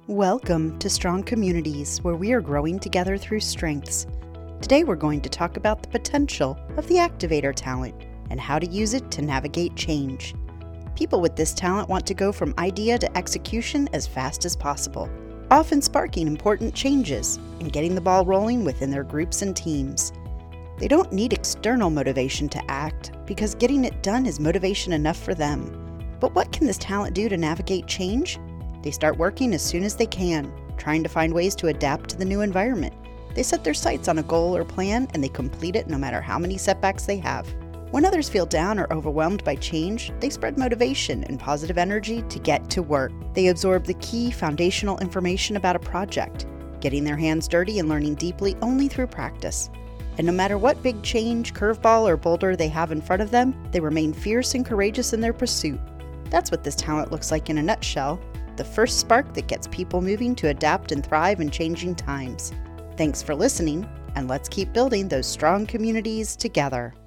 Welcome to Strong Communities, where we are growing together through strengths. Today we're going to talk about the potential of the activator talent and how to use it to navigate change. People with this talent want to go from idea to execution as fast as possible, often sparking important changes and getting the ball rolling within their groups and teams. They don't need external motivation to act because getting it done is motivation enough for them. But what can this talent do to navigate change? They start working as soon as they can, trying to find ways to adapt to the new environment. They set their sights on a goal or plan and they complete it no matter how many setbacks they have. When others feel down or overwhelmed by change, they spread motivation and positive energy to get to work. They absorb the key foundational information about a project, getting their hands dirty and learning deeply only through practice. And no matter what big change, curveball, or boulder they have in front of them, they remain fierce and courageous in their pursuit. That's what this talent looks like in a nutshell. The first spark that gets people moving to adapt and thrive in changing times. Thanks for listening, and let's keep building those strong communities together.